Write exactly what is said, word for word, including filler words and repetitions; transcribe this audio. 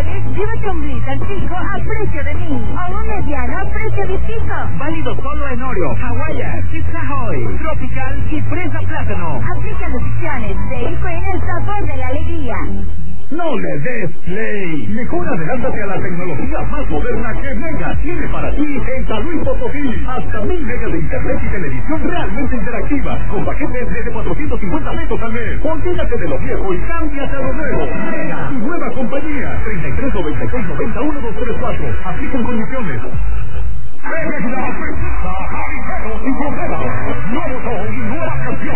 promociones, llévate un Blizzard cinco a precio de mí, o un mediano a precio de cinco. Válido solo en Oreo, Hawaiian, Chips Ahoy, Tropical y Fresa Plátano. Aplica decisiones de Queen, el sabor de la alegría. No le des play. Mejor adelántate a la tecnología más moderna que Mega tiene para ti en San Luis Potosí. Hasta mil megas de internet y televisión realmente interactiva, con paquetes desde cuatrocientos cincuenta pesos al mes. Olvídate de lo viejo y cámbiate a lo nuevo. Mega, tu nueva compañía. treinta y tres noventa y seis noventa uno dos tres cuatro. Aplican condiciones. Nuevo show y nueva canción.